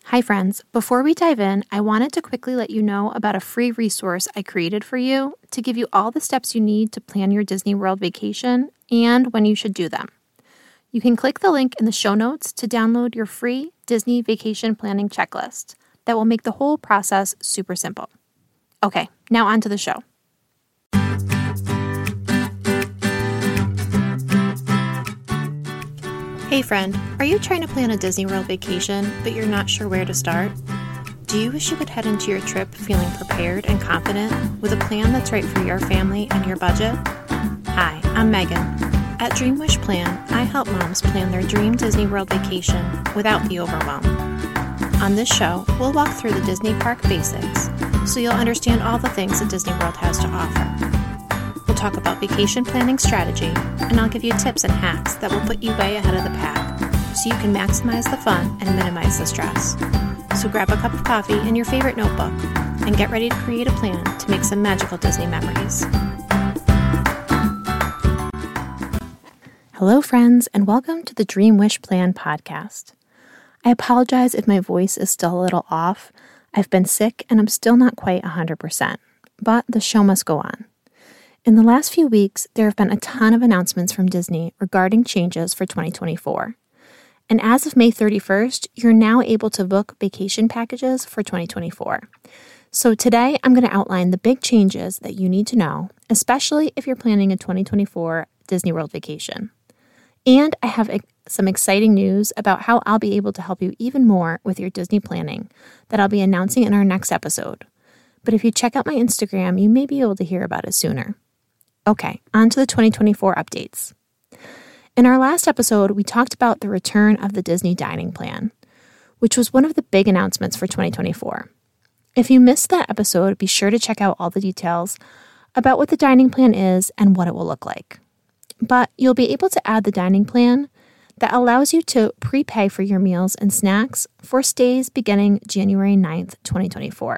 Hi friends, before we dive in, I wanted to quickly let you know about a free resource I created for you to give you all the steps you need to plan your Disney World vacation and when you should do them. You can click the link in the show notes to download your free Disney vacation planning checklist that will make the whole process super simple. Okay, now on to the show. Hey friend, are you trying to plan a Disney World vacation, but you're not sure where to start? Do you wish you could head into your trip feeling prepared and confident with a plan that's right for your family and your budget? Hi, I'm Megan. At Dream Wish Plan, I help moms plan their dream Disney World vacation without the overwhelm. On this show, we'll walk through the Disney park basics so you'll understand all the things that Disney World has to offer. We'll talk about vacation planning strategy, and I'll give you tips and hacks that will put you way ahead of the pack so you can maximize the fun and minimize the stress. So grab a cup of coffee and your favorite notebook and get ready to create a plan to make some magical Disney memories. Hello friends, and welcome to the Dream Wish Plan podcast. I apologize if my voice is still a little off. I've been sick and I'm still not quite 100%, but the show must go on. In the last few weeks, there have been a ton of announcements from Disney regarding changes for 2024. And as of May 31st, you're now able to book vacation packages for 2024. So today, I'm going to outline the big changes that you need to know, especially if you're planning a 2024 Disney World vacation. And I have some exciting news about how I'll be able to help you even more with your Disney planning that I'll be announcing in our next episode. But if you check out my Instagram, you may be able to hear about it sooner. Okay, on to the 2024 updates. In our last episode, we talked about the return of the Disney Dining Plan, which was one of the big announcements for 2024. If you missed that episode, be sure to check out all the details about what the dining plan is and what it will look like. But you'll be able to add the dining plan that allows you to prepay for your meals and snacks for stays beginning January 9th, 2024.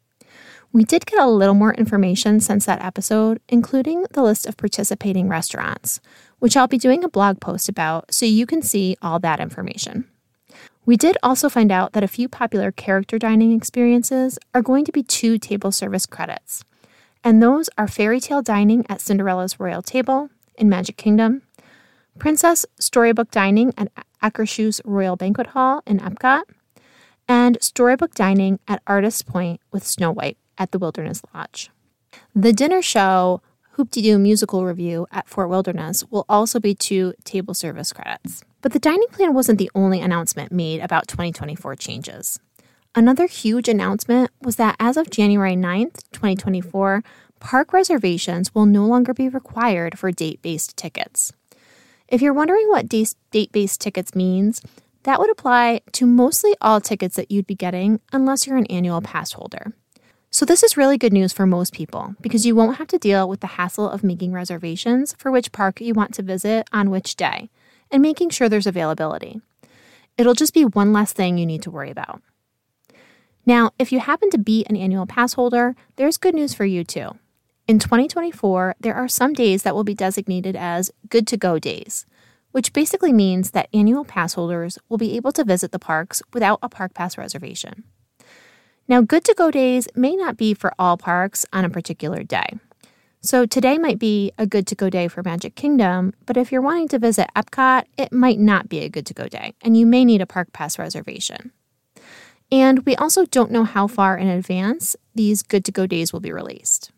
We did get a little more information since that episode, including the list of participating restaurants, which I'll be doing a blog post about so you can see all that information. We did also find out that a few popular character dining experiences are going to be 2 table service credits, and those are Fairy Tale Dining at Cinderella's Royal Table in Magic Kingdom, Princess Storybook Dining at Akershus Royal Banquet Hall in Epcot, and Storybook Dining at Artist's Point with Snow White at the Wilderness Lodge. The dinner show Hoop-Dee-Doo Musical Review at Fort Wilderness will also be 2 table service credits. But the dining plan wasn't the only announcement made about 2024 changes. Another huge announcement was that as of January 9th, 2024, park reservations will no longer be required for date-based tickets. If you're wondering what date-based tickets means, that would apply to mostly all tickets that you'd be getting unless you're an annual pass holder. So this is really good news for most people because you won't have to deal with the hassle of making reservations for which park you want to visit on which day and making sure there's availability. It'll just be one less thing you need to worry about. Now, if you happen to be an annual pass holder, there's good news for you too. In 2024, there are some days that will be designated as good to go days, which basically means that annual pass holders will be able to visit the parks without a park pass reservation. Now, good to go days may not be for all parks on a particular day. So today might be a good to go day for Magic Kingdom, but if you're wanting to visit Epcot, it might not be a good to go day, and you may need a park pass reservation. And we also don't know how far in advance these good to go days will be released.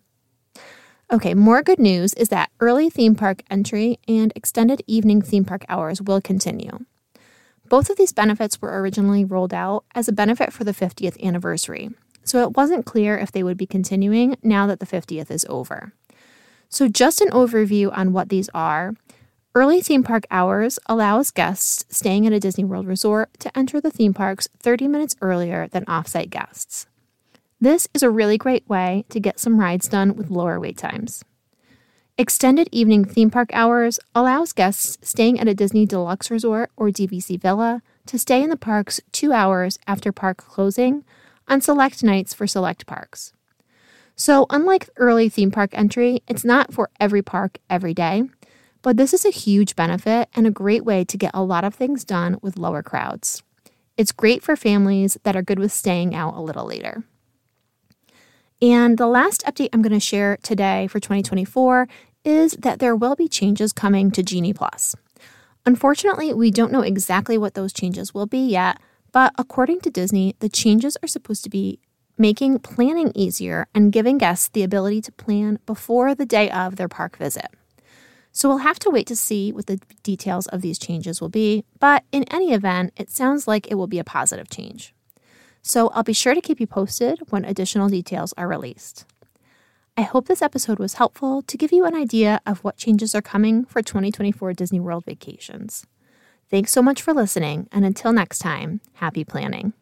Okay, more good news is that early theme park entry and extended evening theme park hours will continue. Both of these benefits were originally rolled out as a benefit for the 50th anniversary, so it wasn't clear if they would be continuing now that the 50th is over. So just an overview on what these are. Early theme park hours allows guests staying at a Disney World resort to enter the theme parks 30 minutes earlier than off-site guests. This is a really great way to get some rides done with lower wait times. Extended evening theme park hours allows guests staying at a Disney Deluxe Resort or DVC Villa to stay in the parks 2 hours after park closing on select nights for select parks. So unlike early theme park entry, it's not for every park every day, but this is a huge benefit and a great way to get a lot of things done with lower crowds. It's great for families that are good with staying out a little later. And the last update I'm going to share today for 2024 is that there will be changes coming to Genie Plus. Unfortunately, we don't know exactly what those changes will be yet, but according to Disney, the changes are supposed to be making planning easier and giving guests the ability to plan before the day of their park visit. So we'll have to wait to see what the details of these changes will be, but in any event, it sounds like it will be a positive change. So I'll be sure to keep you posted when additional details are released. I hope this episode was helpful to give you an idea of what changes are coming for 2024 Disney World vacations. Thanks so much for listening, and until next time, happy planning.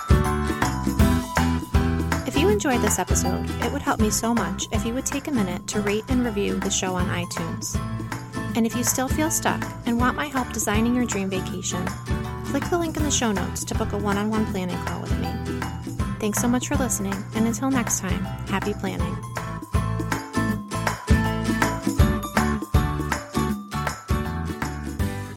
If you enjoyed this episode, it would help me so much if you would take a minute to rate and review the show on iTunes. And if you still feel stuck and want my help designing your dream vacation, click the link in the show notes to book a one-on-one planning call with me. Thanks so much for listening, and until next time, happy planning.